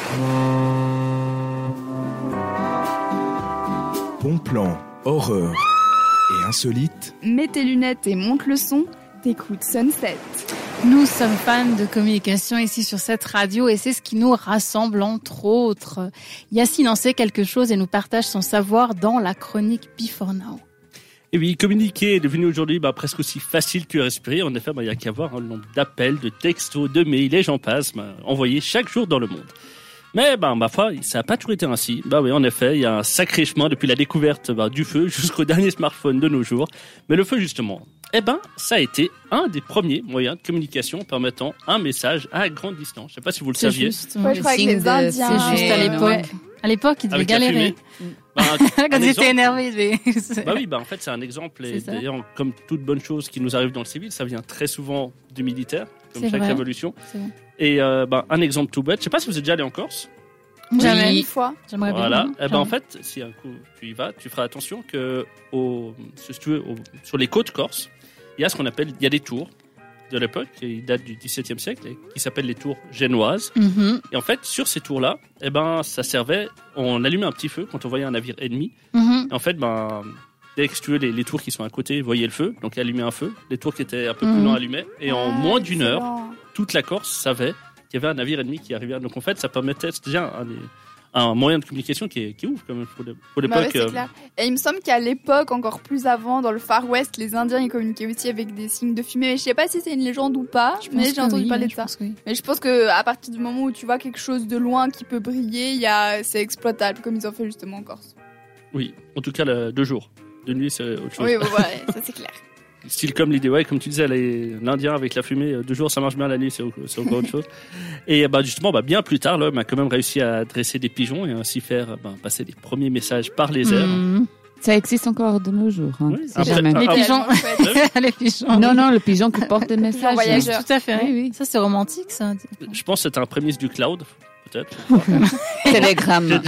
Bon plan, horreur et insolite. Mets tes lunettes et monte le son, t'écoutes Sunset. Nous sommes fans de communication ici sur cette radio et c'est ce qui nous rassemble entre autres. Yacine en sait quelque chose et nous partage son savoir dans la chronique Before Now. Et oui, communiquer est devenu aujourd'hui presque aussi facile que respirer. En effet, il n'y a qu'à voir le nombre d'appels, de textos, de mails et j'en passe, envoyés chaque jour dans le monde. Mais ma foi, ça n'a pas toujours été ainsi. Oui, en effet, il y a un sacré chemin depuis la découverte du feu jusqu'au dernier smartphone de nos jours. Mais le feu, justement, ça a été un des premiers moyens de communication permettant un message à grande distance. Je ne sais pas si vous le saviez. Juste, je crois que les Indiens. C'est juste à l'époque. Ouais. À l'époque, ils devaient galérer. Quand ils étaient énervés. En fait, c'est un exemple. Et d'ailleurs, comme toute bonne chose qui nous arrive dans le civil, ça vient très souvent du militaire, comme chaque révolution. Et un exemple tout bête. Je ne sais pas si vous êtes déjà allé en Corse. Jamais. Une fois. J'aimerais bien. En fait, si un coup tu y vas, tu feras attention que sur les côtes corses, il y a ce qu'on appelle, il y a des tours de l'époque, qui datent du XVIIe siècle, qui s'appellent les tours génoises. Mm-hmm. Et en fait, sur ces tours-là, ça servait, on allumait un petit feu quand on voyait un navire ennemi. Mm-hmm. Et en fait, dès que les tours qui sont à côté voyaient le feu, donc allumaient un feu, les tours qui étaient un peu plus loin allumaient. Et en moins d'une heure, toute la Corse savait qu'il y avait un navire ennemi qui arrivait. Donc en fait, ça permettait, c'était déjà un moyen de communication qui est ouf quand même pour l'époque. C'est clair. Et il me semble qu'à l'époque, encore plus avant, dans le Far West, les Indiens ils communiquaient aussi avec des signes de fumée. Mais je sais pas si c'est une légende ou pas, mais j'ai entendu parler de ça. Mais je pense que à partir du moment où tu vois quelque chose de loin qui peut briller, c'est exploitable, comme ils ont fait justement en Corse. Oui, en tout cas de jour. De nuit, c'est autre chose. Oui, ça c'est clair. Style comme l'idée, comme tu disais, l'Indien avec la fumée, de jour ça marche bien, la nuit c'est encore autre chose. Et justement, bien plus tard, l'homme a quand même réussi à dresser des pigeons et ainsi faire passer des premiers messages par les airs. Ça existe encore de nos jours. Oui, les pigeons. Les pigeons. Non, le pigeon qui porte des messages. Voyageurs. Tout à fait. Oui. Ça, c'est romantique, ça. Je pense que c'est un prémisse du cloud, peut-être. Telegram.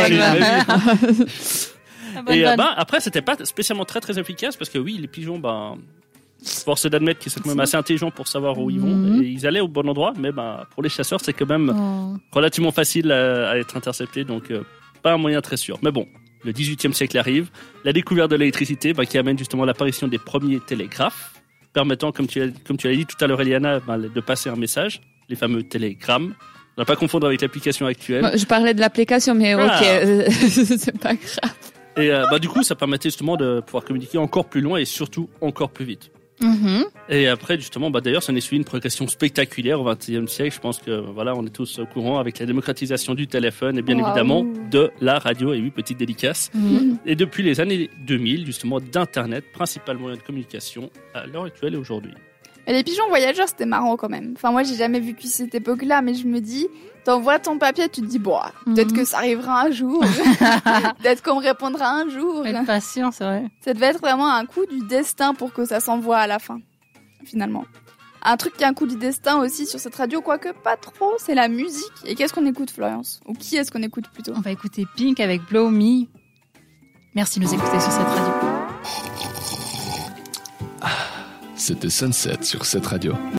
Et après, c'était pas spécialement très très efficace parce que oui, les pigeons, force d'admettre qu'ils sont quand même assez intelligents pour savoir où ils vont. Et ils allaient au bon endroit, mais pour les chasseurs, c'est quand même relativement facile à être intercepté, donc pas un moyen très sûr. Mais bon, le XVIIIe siècle arrive, la découverte de l'électricité qui amène justement l'apparition des premiers télégraphes, permettant, comme tu l'as dit tout à l'heure, Eliana, de passer un message, les fameux télégrammes. On ne va pas confondre avec l'application actuelle. Je parlais de l'application, mais ok, c'est pas grave. Et du coup, ça permettait justement de pouvoir communiquer encore plus loin et surtout encore plus vite. Mm-hmm. Et après, justement, d'ailleurs, ça en est suivi une progression spectaculaire au XXe siècle. Je pense que on est tous au courant avec la démocratisation du téléphone et bien évidemment de la radio. Et oui, petite dédicace. Mm-hmm. Et depuis les années 2000, justement, d'Internet, principal moyen de communication à l'heure actuelle et aujourd'hui. Et les pigeons voyageurs, c'était marrant quand même. Enfin, moi, j'ai jamais vécu cette époque-là, mais je me dis, t'envoies ton papier, tu te dis, peut-être que ça arrivera un jour. Peut-être qu'on me répondra un jour. Être patient, c'est vrai. Ça devait être vraiment un coup du destin pour que ça s'envoie à la fin, finalement. Un truc qui est un coup du destin aussi sur cette radio, quoique pas trop, c'est la musique. Et qu'est-ce qu'on écoute, Florence ? Ou qui est-ce qu'on écoute plutôt ? On va écouter Pink avec Blow Me. Merci de nous écouter sur cette radio. C'était Sunset sur cette radio.